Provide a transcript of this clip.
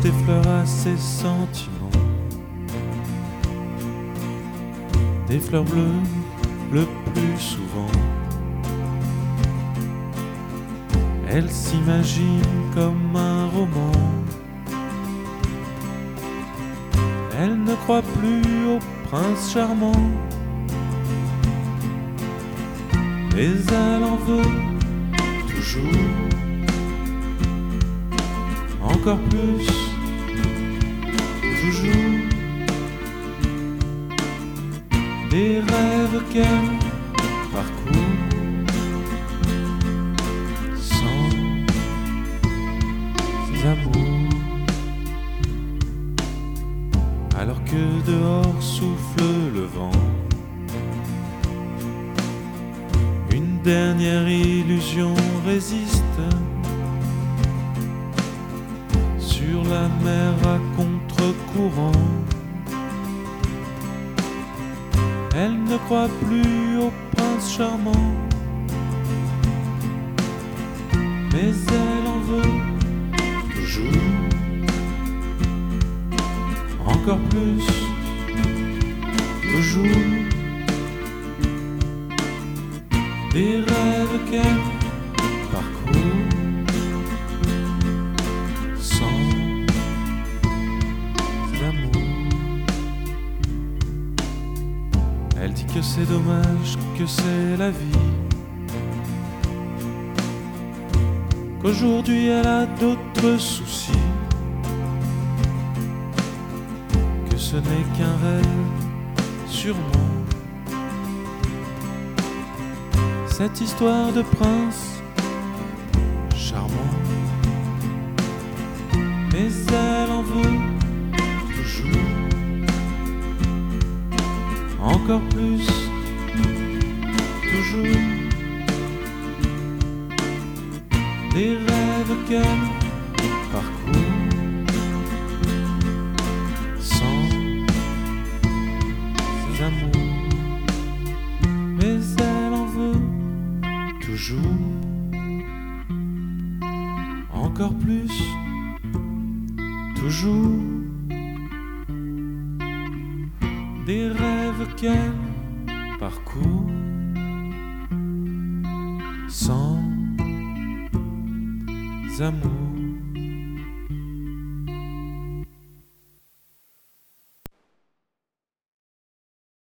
des fleurs à ses sentiments, des fleurs bleues le plus souvent. Elle s'imagine comme un roman. Elle ne croit plus au prince charmant, mais elle en veut toujours. Encore plus, toujours. Des rêves qu'elle parcourt sans ses amours. Alors que dehors souffle le vent, une dernière illusion résiste. Sur la mer à contre-courant, elle ne croit plus au prince charmant, mais elle en veut toujours. Encore plus, toujours. Des rêves qu'elle parcourt sans amour. Elle dit que c'est dommage, que c'est la vie, qu'aujourd'hui elle a d'autres soucis, que ce n'est qu'un rêve, sûrement. Cette histoire de prince charmant, mais elle en veut toujours. Encore plus, toujours. Des rêves qu'elle parcourt sans ses amours, mais elle en veut toujours. Encore plus, toujours. Des rêves qu'elle parcourt sans amour.